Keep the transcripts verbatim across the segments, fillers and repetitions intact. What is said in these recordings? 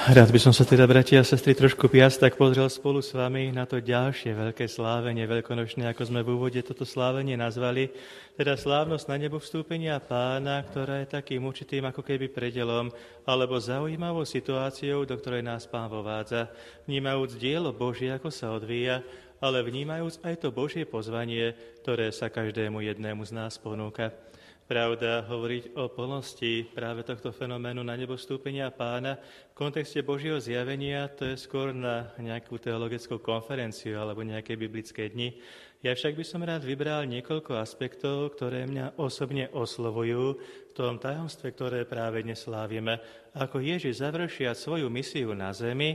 Rád by som sa teda, bratia a sestry, trošku viac tak pozrel spolu s vami na to ďalšie veľké slávenie, veľkonočné, ako sme v úvode toto slávenie nazvali, teda slávnosť na nebo vstúpenia Pána, ktorá je takým určitým ako keby predelom, alebo zaujímavou situáciou, do ktorej nás Pán vovádza, vnímajúc dielo Božie, ako sa odvíja, ale vnímajúc aj to Božie pozvanie, ktoré sa každému jednému z nás ponúka. Pravda, hovoriť o plnosti práve tohto fenoménu na nebo vstúpenia Pána v kontexte Božieho zjavenia, to je skôr na nejakú teologickú konferenciu alebo nejaké biblické dni. Ja však by som rád vybral niekoľko aspektov, ktoré mňa osobne oslovujú v tom tajomstve, ktoré práve dnes slávime. Ako Ježiš završia svoju misiu na zemi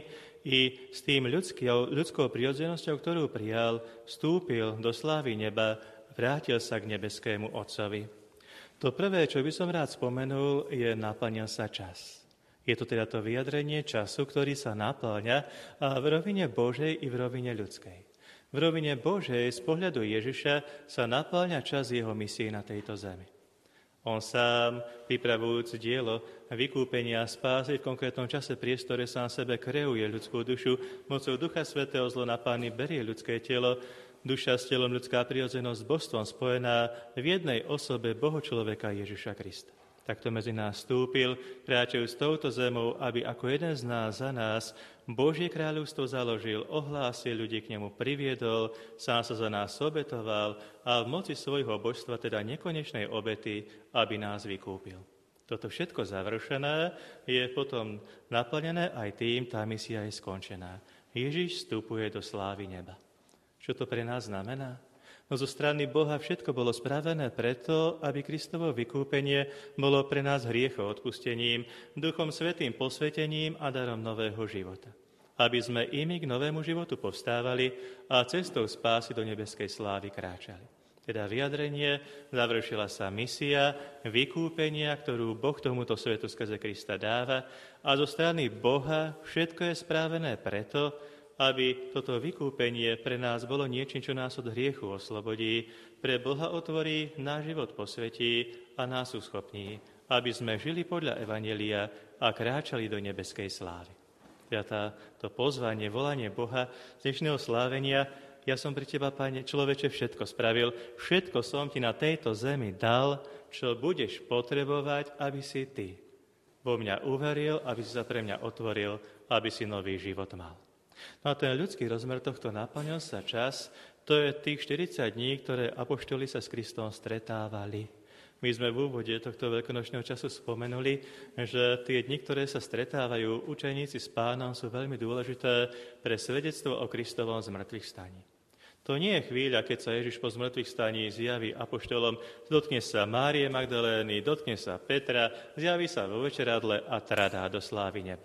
i s tým ľudskou, ľudskou prirodzenosťou, ktorú prijal, vstúpil do slávy neba, vrátil sa k nebeskému Otcovi. To prvé, čo by som rád spomenul, je naplnil sa čas. Je to teda to vyjadrenie času, ktorý sa naplňa a v rovine Božej i v rovine ľudskej. V rovine Božej z pohľadu Ježiša sa naplňa čas jeho misie na tejto zemi. On sám, pripravujúc dielo vykúpenia a spásy v konkrétnom čase priestore, sám sebe kreuje ľudskú dušu, mocou Ducha Svätého zlonapány berie ľudské telo, duša s telom, ľudská prirodzenosť s božstvom spojená v jednej osobe Bohočloveka Ježiša Krista. Takto medzi nás vstúpil, kráčajúc touto zemou, aby ako jeden z nás za nás Božie kráľovstvo založil, ohlásil ľudí k nemu, priviedol, sám sa za nás obetoval a v moci svojho božstva, teda nekonečnej obety, aby nás vykúpil. Toto všetko završené je potom naplnené aj tým, tá misia je skončená. Ježiš vstupuje do slávy neba. Čo to pre nás znamená? No zo strany Boha všetko bolo spravené preto, aby Kristovo vykúpenie bolo pre nás hriechoodpustením, Duchom Svätým posvetením a darom nového života. Aby sme imi k novému životu povstávali a cestou spásy do nebeskej slávy kráčali. Teda vyjadrenie, završila sa misia, vykúpenia, ktorú Boh tomuto svetu skrze Krista dáva, a zo strany Boha všetko je spravené preto, aby toto vykúpenie pre nás bolo niečím, čo nás od hriechu oslobodí, pre Boha otvorí, náš život posvetí a nás uschopní, aby sme žili podľa evanjelia a kráčali do nebeskej slávy. Teda to pozvanie, volanie Boha z dnešného slávenia, ja som pri teba, Pane, človeče, všetko spravil, všetko som ti na tejto zemi dal, čo budeš potrebovať, aby si ty vo mňa uveril, aby si sa pre mňa otvoril, aby si nový život mal. No a ten ľudský rozmer tohto naplnil sa čas, to je tých štyridsať dní, ktoré apoštoli sa s Kristom stretávali. My sme v úvode tohto veľkonočného času spomenuli, že tie dni, ktoré sa stretávajú učeníci s Pánom, sú veľmi dôležité pre svedectvo o Kristovom zmrtvých staní. To nie je chvíľa, keď sa Ježiš po zmrtvých staní zjaví apoštolom, dotkne sa Márie Magdalény, dotkne sa Petra, zjaví sa vo večeradle a tradá do slávy neba.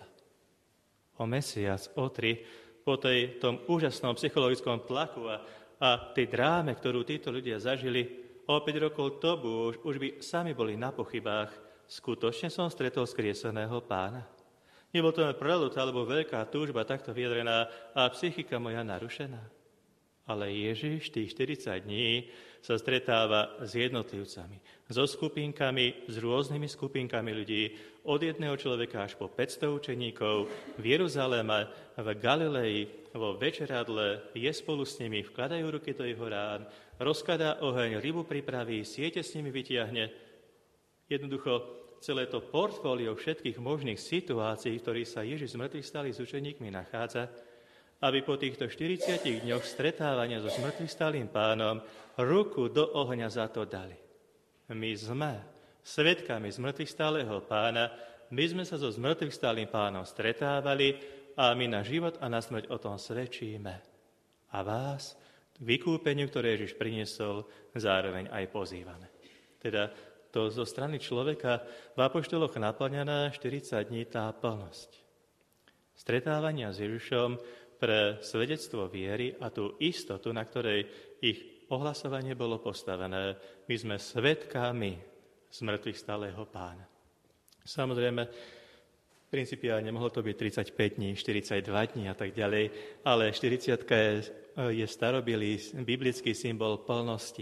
O mesiac, o tri, po tej, tom úžasnom psychologickom tlaku a, a tej dráme, ktorú títo ľudia zažili, o päť rokov tomu už, už by sami boli na pochybách. Skutočne som stretol skrieseného Pána. Nebol to len preľud alebo veľká túžba takto vyjadrená a psychika moja narušená. Ale Ježiš tých štyridsať dní sa stretáva s jednotlivcami, so skupinkami, s rôznymi skupinkami ľudí, od jedného človeka až po päťsto učeníkov, v Jeruzaleme, v Galilei, vo večeradle, je spolu s nimi, vkladajú ruky do jeho rán, rozkladá oheň, rybu pripraví, siete s nimi vytiahne. Jednoducho celé to portfólio všetkých možných situácií, v ktorých sa Ježiš z mŕtvych stálych s učeníkmi nachádza, aby po týchto štyridsiatich dňoch stretávania so zmŕtvych stálym Pánom ruku do ohňa za to dali. My sme svedkami zmŕtvych stáleho Pána, my sme sa so zmŕtvych stálym Pánom stretávali a my na život a na smrť o tom svedčíme. A vás k vykúpeniu, ktoré Ježiš priniesol, zároveň aj pozývame. Teda to zo strany človeka v apoštoloch naplňaná štyridsať dní tá plnosť stretávania s Ježišom pre svedectvo viery a tú istotu, na ktorej ich ohlasovanie bolo postavené. My sme svedkami zmŕtvych stáleho Pána. Samozrejme, principiálne mohlo to byť tridsaťpäť dní, štyridsaťdva dní a tak ďalej, ale štyridsiatka je, je starobilý biblický symbol plnosti.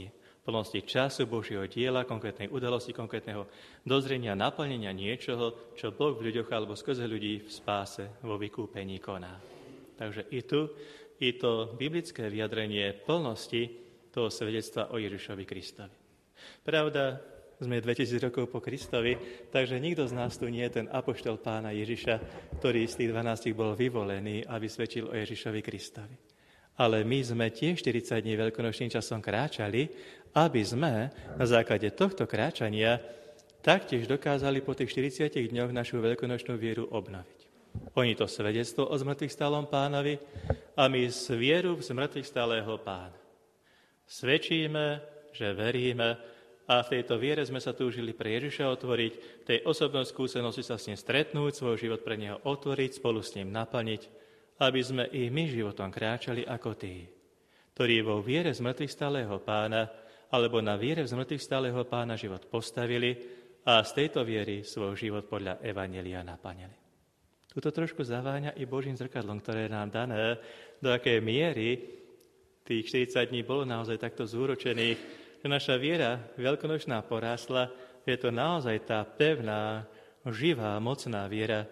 plnosti času, Božieho diela, konkrétnej udalosti, konkrétneho dozrenia, naplnenia niečoho, čo Boh v ľuďoch alebo skrze ľudí v spáse, vo vykúpení koná. Takže i tu, i to biblické vyjadrenie plnosti toho svedectva o Ježišovi Kristovi. Pravda, sme dvetisíc rokov po Kristovi, takže nikto z nás tu nie je ten apoštol Pána Ježiša, ktorý z tých dvanástich bol vyvolený, aby svedčil o Ježišovi Kristovi. Ale my sme tiež štyridsať dní veľkonočným časom kráčali, aby sme na základe tohto kráčania taktiež dokázali po tých štyridsiatich dňoch našu veľkonočnú vieru obnoviť. Oni to svedectvo o zmrtvých stálom Pánovi a my z vieru v zmrtvých stálého Pána svedčíme, že veríme a v tejto viere sme sa túžili pre Ježiša otvoriť, tej osobnej skúsenosti sa s ním stretnúť, svoj život pre neho otvoriť, spolu s ním naplniť, aby sme i my životom kráčali ako tí, ktorí vo viere zmrtvých stálého Pána alebo na viere v zmrtvých stálého Pána život postavili a z tejto viery svoj život podľa Evanjelia naplnili. Tuto trošku zaváňa i Božím zrkadlom, ktoré je nám dané, do akej miery tých štyridsať dní bolo naozaj takto zúročených, že naša viera veľkonočná porásla, je to naozaj tá pevná, živá, mocná viera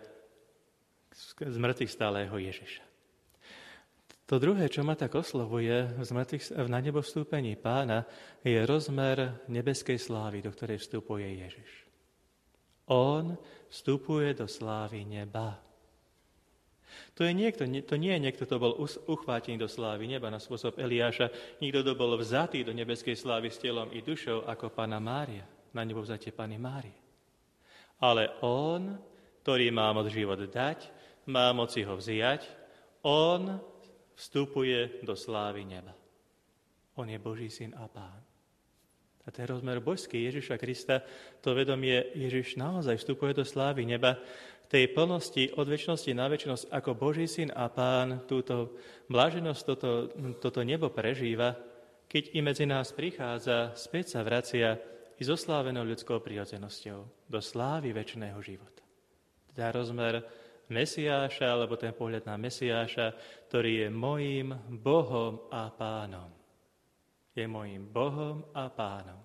z mŕtvych stálého Ježiša. To druhé, čo ma tak oslovuje v, zmrtvých, v na nebo vstúpení Pána, je rozmer nebeskej slávy, do ktorej vstupuje Ježiš. On vstupuje do slávy neba. To, je niekto, to nie je niekto, kto bol uchvátený do slávy neba na spôsob Eliáša, nikto, kto bol vzatý do nebeskej slávy s telom i dušou ako Panna Mária, na nebo vzatie Panny Márie. Ale on, ktorý má moc život dať, má moci ho vziať, on vstupuje do slávy neba. On je Boží syn a Pán. A ten rozmer božský Ježiša Krista, to vedomie Ježiš naozaj vstupuje do slávy neba, tej plnosti od večnosti na večnosť ako Boží syn a Pán túto bláženosť, toto, toto nebo prežíva, keď i medzi nás prichádza, späť sa vracia i so slávenou ľudskou prirodzenosťou do slávy večného života. Teda rozmer Mesiáša, alebo ten pohľad na Mesiáša, ktorý je mojím Bohom a Pánom. Je mojím Bohom a Pánom.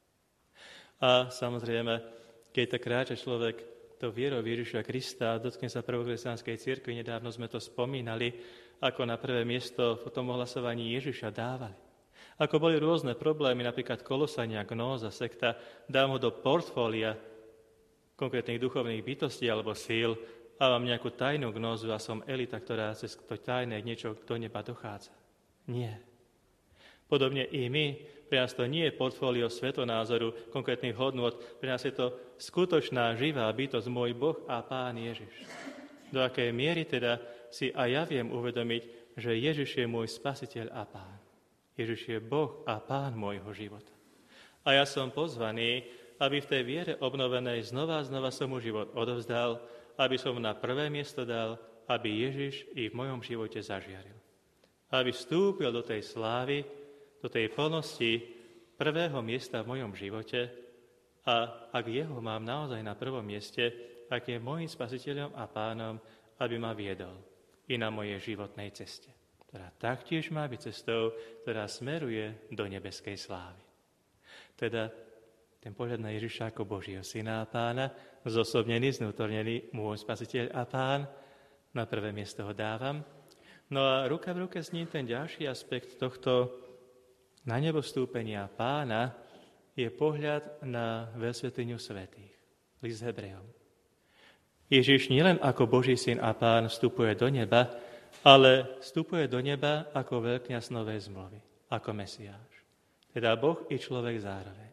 A samozrejme, keď tak kráča človek to vierou Ježiša Krista, dotkne sa prvokresťanskej cirkvi, nedávno sme to spomínali, ako na prvé miesto v tom ohlasovaní Ježiša dávali. Ako boli rôzne problémy, napríklad kolosania, gnóza, sekta, dám ho do portfólia konkrétnych duchovných bytostí alebo síl a mám nejakú tajnú gnózu a som elita, ktorá cez to tajné niečo do neba dochádza. Nie. Podobne i my, pre nás to nie je portfólio svetonázoru, konkrétnych hodnôt, pre nás je to skutočná, živá bytosť, môj Boh a Pán Ježiš. Do akej miery teda si aj ja viem uvedomiť, že Ježiš je môj spasiteľ a Pán. Ježiš je Boh a Pán môjho života. A ja som pozvaný, aby v tej viere obnovenej znova a znova som mu život odovzdal, aby som na prvé miesto dal, aby Ježiš i v mojom živote zažiaril. Aby vstúpil do tej slávy, do tej plnosti prvého miesta v mojom živote a ak jeho mám naozaj na prvom mieste, ak je môjim spasiteľom a pánom, aby ma viedol i na mojej životnej ceste, ktorá taktiež má byť cestou, ktorá smeruje do nebeskej slávy. Teda ten pohľad na Ježiša ako Božieho syna a pána, zosobnený, znútornený, môj spasiteľ a pán, na prvé miesto ho dávam. No a ruka v ruke s ním ten ďalší aspekt tohto na nebo vstúpenia pána je pohľad na veľsvätyňu svätých. List Hebrejom. Ježiš nielen ako Boží syn a pán vstupuje do neba, ale vstupuje do neba ako veľkňaz novej zmluvy, ako Mesiáš. Teda Boh i človek zároveň.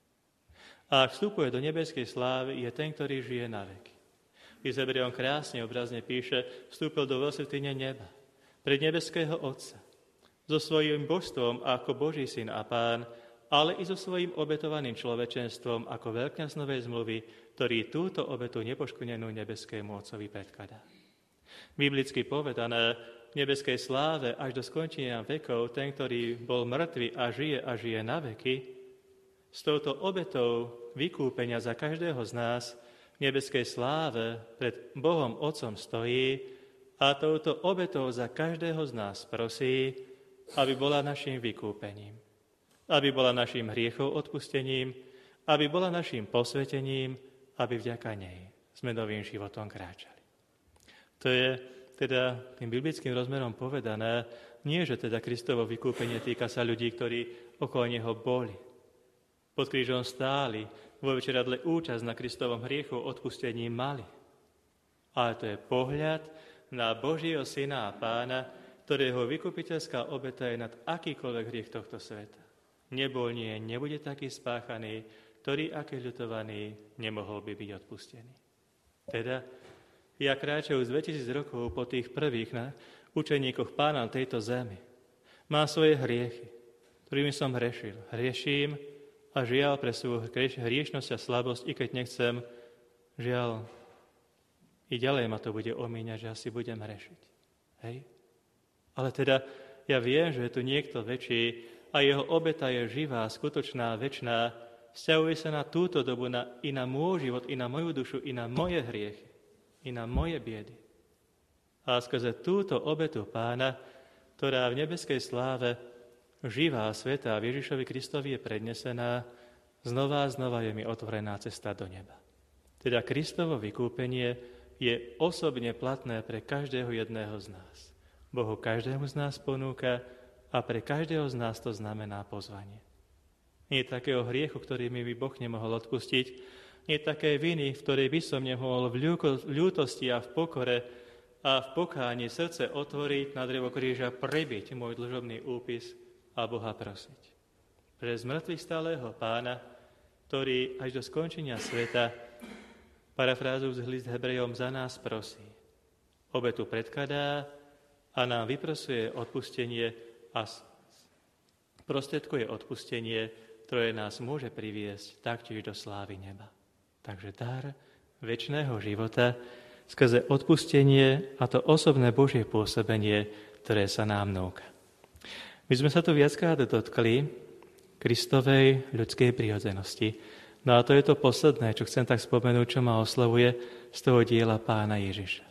A ak vstupuje do nebeskej slávy, je ten, ktorý žije na veky. List Hebrejom krásne obrazne píše, vstúpil do veľsvätyne neba, pred nebeského Otca, so svojím božstvom ako Boží syn a pán, ale i so svojím obetovaným človečenstvom ako veľkňaz novej zmluvy, ktorý túto obetu nepoškvrnenú nebeskému Otcovi predkladá. Biblicky povedané, v nebeskej sláve až do skončenia vekov, ten, ktorý bol mŕtvy a žije a žije na veky, s touto obetou vykúpenia za každého z nás v nebeskej sláve pred Bohom Otcom stojí a touto obetou za každého z nás prosí, aby bola našim vykúpením. aby bola našim hriechov odpustením, aby bola našim posvetením, aby vďaka nej sme novým životom kráčali. To je teda tým biblickým rozmerom povedané, nie že teda Kristovo vykúpenie týka sa ľudí, ktorí okolo neho boli. Pod krížom stáli, vo večeradle účasť na Kristovom hriechu odpustení mali. Ale to je pohľad na Božieho Syna a Pána, ktorého vykupiteľská obeta je nad akýkoľvek hriech tohto sveta. Nebol nie, nebude taký spáchaný, ktorý, aký ľutovaný, nemohol by byť odpustený. Teda, ja kráčajú z dvetisíc rokov po tých prvých na učeníkoch Pána na tejto zemi. Mám svoje hriechy, ktorými som hrešil. Hrieším a žiaľ pre svoju hriešnosť a slabosť, i keď nechcem, žiaľ, i ďalej ma to bude omíňať, že asi budem hrešiť. Hej? Ale teda ja viem, že je tu niekto väčší a jeho obeta je živá, skutočná, večná, vzťahuje sa na túto dobu, na, i na môj život, i na moju dušu, i na moje hriechy, i na moje biedy. A skrze túto obetu Pána, ktorá v nebeskej sláve živá, svätá v Ježišovi Kristovi je prednesená, znova a znova je mi otvorená cesta do neba. Teda Kristovo vykúpenie je osobne platné pre každého jedného z nás. Bohu každému z nás ponúka a pre každého z nás to znamená pozvanie. Nie je takého hriechu, ktorý mi by Boh nemohol odpustiť, nie je také viny, v ktorej by som nemohol v ľútosti a v pokore a v pokáni srdce otvoriť, na drevo kríža prebiť môj dlžobný úpis a Boha prosiť. Pre zmrtvých stálého Pána, ktorý až do skončenia sveta, parafrázujúc list Hebrejom, za nás prosí. Obetu predkladá a nám vyprosuje odpustenie a prostredkuje odpustenie, ktoré nás môže priviesť taktiež do slávy neba. Takže dar večného života skrze odpustenie a to osobné Božie pôsobenie, ktoré sa nám núka. My sme sa tu viackrát dotkli Kristovej ľudskej prirodzenosti. No a to je to posledné, čo chcem tak spomenúť, čo ma oslovuje z toho diela Pána Ježiša.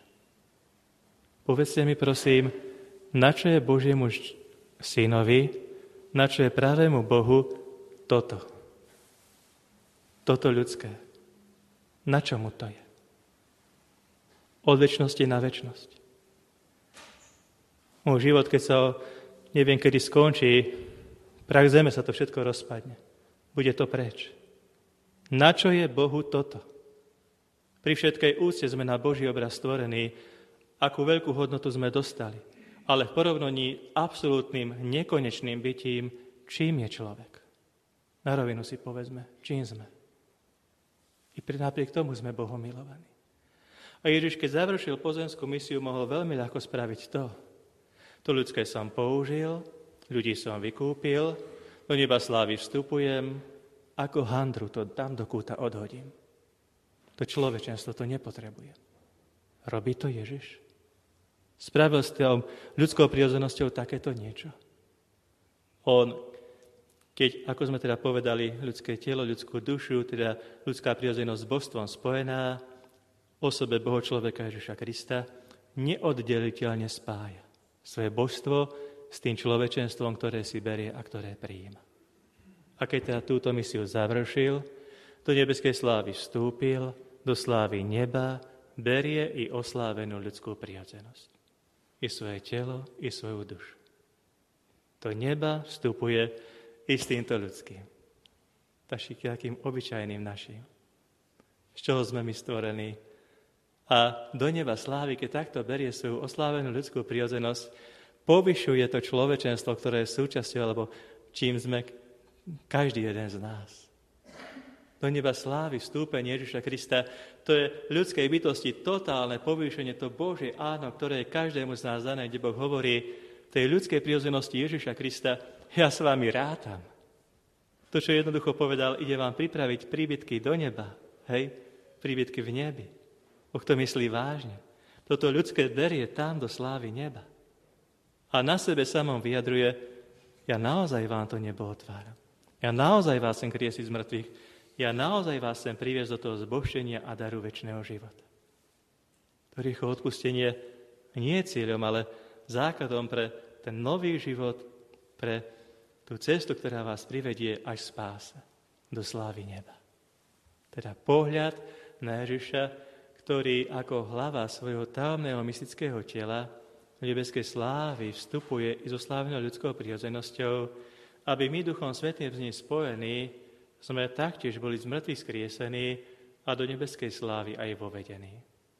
Povedzte mi prosím, na čo je Božiemu synovi, na čo je pravému Bohu toto? Toto ľudské. Na čo mu to je? Od večnosti na večnosť. Môj život, keď sa neviem, kedy skončí, prach zeme sa to všetko rozpadne. Bude to preč. Na čo je Bohu toto? Pri všetkej úcte sme na Boží obraz stvorení, akú veľkú hodnotu sme dostali. Ale v porovnaní absolútnym, nekonečným bytím, čím je človek? Na rovinu si povedzme, čím sme? I napriek tomu sme Bohom milovaní. A Ježiš, keď završil pozemskú misiu, mohol veľmi ľahko spraviť to. To ľudské som použil, ľudí som vykúpil, do neba slávy vstupujem, ako handru to tam do kúta odhodím. To človečenstvo to nepotrebuje. Robí to Ježiš? Spravil s tou ľudskou prirodzenosťou takéto niečo? On, keď, ako sme teda povedali, ľudské telo, ľudskú dušu, teda ľudská prirodzenosť s božstvom spojená, osobe Boho človeka Ježiša Krista, neoddeliteľne spája svoje božstvo s tým človečenstvom, ktoré si berie a ktoré prijíma. A keď teda túto misiu završil, do nebeskej slávy vstúpil, do slávy neba, berie i oslávenú ľudskú prirodzenosť. I svoje telo, i svoju dušu. Do neba vstupuje i s týmto ľudským. Takým obyčajným našim. Z čoho sme my stvorení. A do neba slávy, keď takto berie svoju oslávenú ľudskú prirodzenosť, povyšuje to človečenstvo, ktoré je súčasťou, alebo čím sme každý jeden z nás. Do neba slávy vstúpenie Ježiša Krista, to je ľudskej bytosti totálne povýšenie, to Božie áno, ktoré je každému z nás dané, kde Boh hovorí tej ľudskej prirodzenosti Ježiša Krista, ja s vami rátam. To, čo jednoducho povedal, ide vám pripraviť príbytky do neba, hej, príbytky v nebi. Boh to myslí vážne. Toto ľudské berie tam do slávy neba. A na sebe samom vyjadruje, ja naozaj vám to nebo otváram. Ja naozaj vás chcem kriesiť z mŕtvych. Ja naozaj vás chcem priviesť do toho zbožšenia a daru večného života. To rýchlo odpustenie nie je cieľom, ale základom pre ten nový život, pre tú cestu, ktorá vás privedie až spása, do slávy neba. Teda pohľad na Ježiša, ktorý ako hlava svojho tajomného mystického tela v nebeskej slávy vstupuje i so slávnou ľudskou prirodzenosťou, aby my Duchom Svätým s ním spojení sme taktiež boli z mŕtvych skriesení a do nebeskej slávy aj vovedení.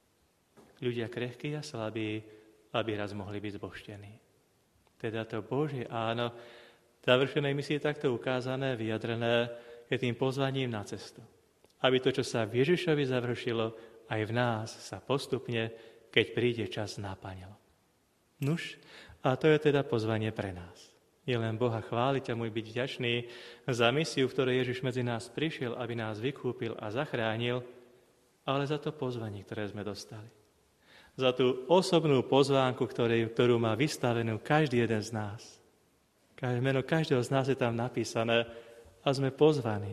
Ľudia krehkí a slabí, aby raz mohli byť zbožtení. Teda to Božie áno, završenej misie je takto ukázané, vyjadrené, je tým pozvaním na cestu. Aby to, čo sa v Ježišovi završilo, aj v nás sa postupne, keď príde čas, naplnilo. Nuž, a to je teda pozvanie pre nás. Je len Boha chváliť a mu byť vďačný za misiu, v ktorej Ježiš medzi nás prišiel, aby nás vykúpil a zachránil, ale za to pozvanie, ktoré sme dostali. Za tú osobnú pozvánku, ktorý, ktorú má vystavenú každý jeden z nás. Meno každého z nás je tam napísané a sme pozvaní.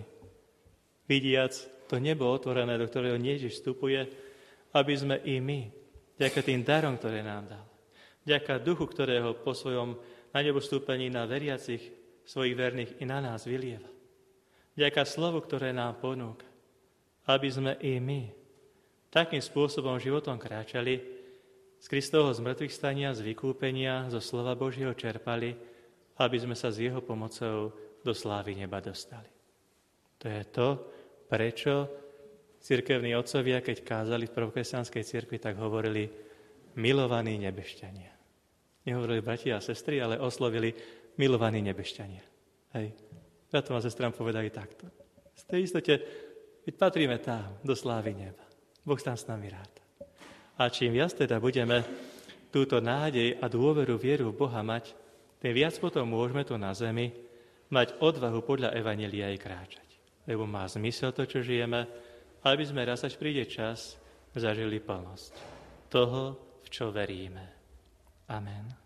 Vidiac to nebo otvorené, do ktorého Ježiš vstupuje, aby sme i my, vďaka tým darom, ktoré nám dal, vďaka duchu, ktorého po svojom na nebo vstúpení na veriacich svojich verných i na nás vylieva, vďaka slovu, ktoré nám ponúka, aby sme i my takým spôsobom životom kráčali, z Kristovho zmrtvých stania, z vykúpenia, zo slova Božieho čerpali, aby sme sa s jeho pomocou do slávy neba dostali. To je to, prečo cirkevní otcovia, keď kázali v prvokresťanskej cirkvi, tak hovorili milovaní nebešťania. Nehovorili bratia a sestry, ale oslovili milovaní nebešťania. Hej. Bratom a sestram povedali takto. Z tej istote, veď patríme tam, do slávy neba. Boh tam s nami ráta. A čím viac teda budeme túto nádej a dôveru, vieru v Boha mať, tým viac potom môžeme tu na zemi mať odvahu podľa evanjelia aj kráčať. Lebo má zmysel to, čo žijeme, aby sme raz, až príde čas, zažili plnosť toho, v čo veríme. Amen.